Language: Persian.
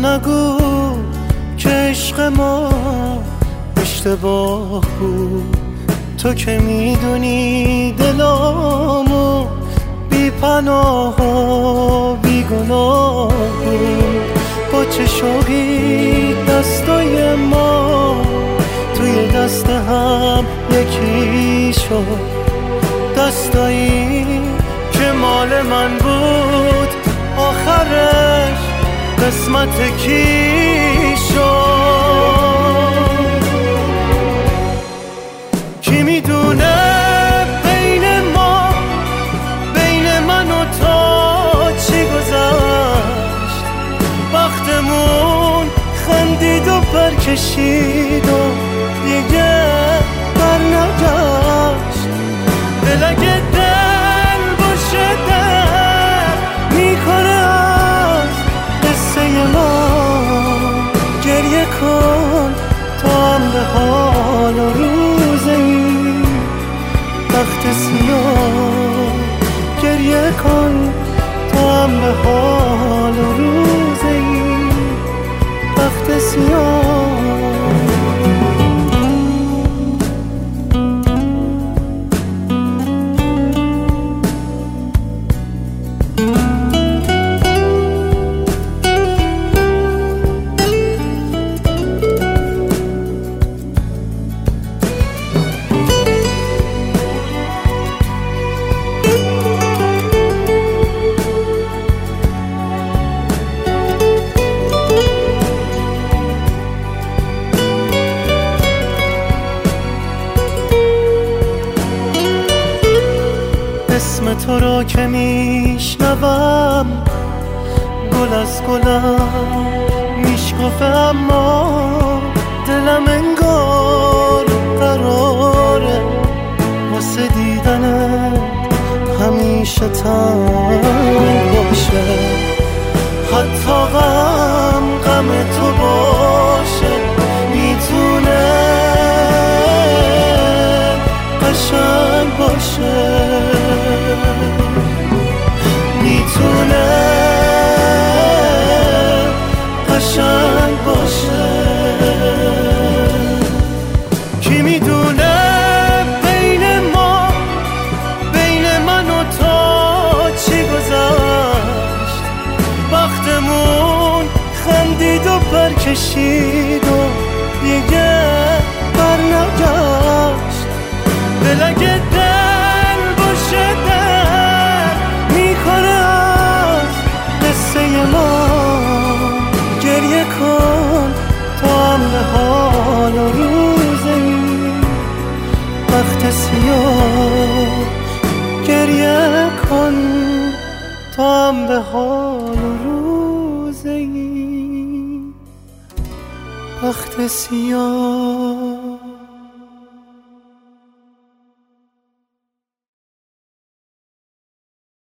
نگو که عشق ما اشتباه بود. تو که میدونی دلامو بی پناه و بی گناه بود. با چه شوقی دستای ما توی دست هم یکی شد. دستایی که مال من بود آخرش قسمت کی شد؟ کی میدونه بین ما، بین من و تو چی گذشت؟ وقتمون خندید و برکشید و دیگه برنگشت. دل اگه دل باشه دل میکنه از قصه ما. گریه کن تا هم به حال و روز این بخت سیاه. گریه کن تا هم به حال و روز این بخت سیاه. اسم تو را که میشنوم گل از گلم میشکفه، اما دلم انگار قراره واسه دیدنت همیشه تنگ باشه. حتی غم تو باشه میتونه قشنگ باشه. میتونه قشنگ باشه. کی میدونه بین ما، بین من و تو چی گذشت؟ وقتمون خندید و برکشید و دیگه برنگشت. دل اگه دل باشه دل میکنه از قصه ما. گریه کن تا هم به حال و روز این بخت سیاه. گریه کن تا هم به حال و روز این بخت سیاه.